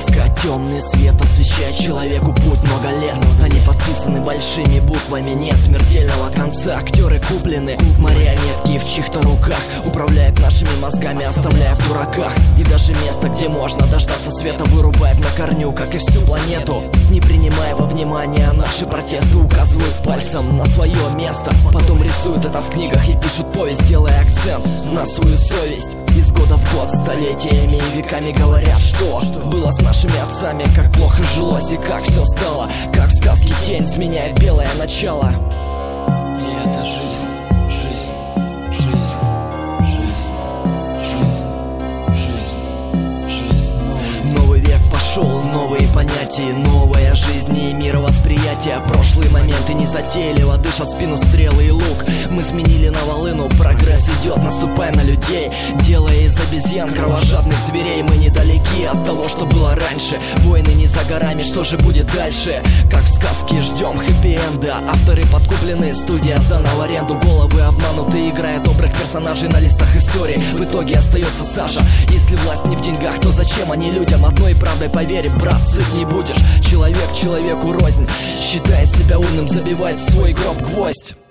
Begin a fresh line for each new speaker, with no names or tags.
сказка. Темный свет освещает человеку путь много лет. Они подписаны большими буквами, нет смертельного конца. Актеры куплены, марионетки в чьих-то руках управляют нашими мозгами, оставляя в дураках. И даже место, где можно дождаться света, вырубает на корню, как и всю планету. Не принимая во внимание наши протесты, указывают пальцем на свое место. Потом рисуют это в книгах и пишут повесть, делая акцент на свою совесть. Из года в год, столетиями и веками говорят, что было с нашими отцами, как плохо жилось и как все стало. Как в сказке тень сменяет белое начало. И это жизнь, жизнь, жизнь, жизнь, жизнь, жизнь, жизнь. Новый век пошел, новые понятия, новая жизнь и мировосприятие. Прошлые моменты незатейливо дышат в спину стрелы и лук. Мы сменили на волыну, прогресс идет, наступая на людей, делая из обезьян кровожадных зверей. Мы недалеки от того, что было раньше. Войны не за горами, что же будет дальше? Как в сказке, ждем хэппи-энда. Авторы подкуплены, студия сдана в аренду. Головы обмануты, играя добрых персонажей на листах истории. В итоге остается Саша. Если власть не в деньгах, то зачем они людям? Одной правдой поверь, брат, сыт не будешь. Человек человеку рознь, считая себя умным, забивает в свой гроб гвоздь.